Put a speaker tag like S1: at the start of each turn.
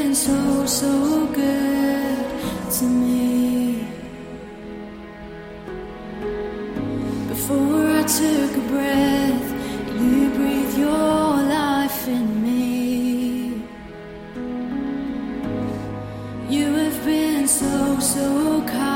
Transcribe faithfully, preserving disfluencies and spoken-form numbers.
S1: been so, so good to me. Before I took a breath, you breathed your life in me. You have been so, so kind.